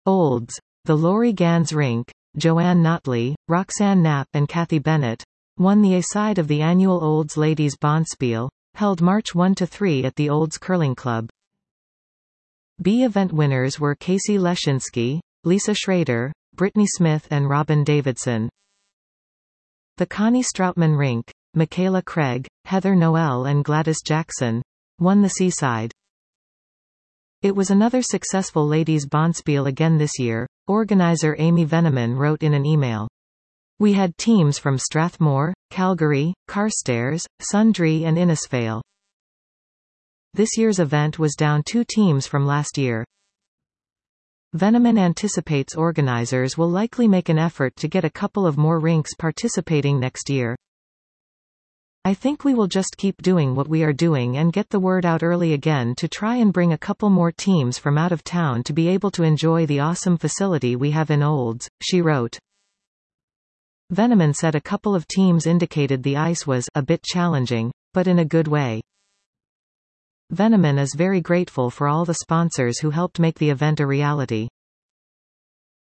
Olds. The Laurie Gans Rink, Joanne Notley, Roxanne Knapp and Kathy Bennett, won the A-side of the annual Olds Ladies Bonspiel, held March 1–3 at the Olds Curling Club. B event winners were Casey Leshinsky, Lisa Schrader, Brittany Smith and Robin Davidson. The Connie Stroutman Rink, Michaela Craig, Heather Noel and Gladys Jackson, won the C-side. It was another successful ladies' bonspiel again this year, organizer Amy Veneman wrote in an email. We had teams from Strathmore, Calgary, Carstairs, Sundre and Innisfail. This year's event was down 2 teams from last year. Veneman anticipates organizers will likely make an effort to get a couple of more rinks participating next year. I think we will just keep doing what we are doing and get the word out early again to try and bring a couple more teams from out of town to be able to enjoy the awesome facility we have in Olds, she wrote. Veneman said a couple of teams indicated the ice was a bit challenging, but in a good way. Veneman is very grateful for all the sponsors who helped make the event a reality.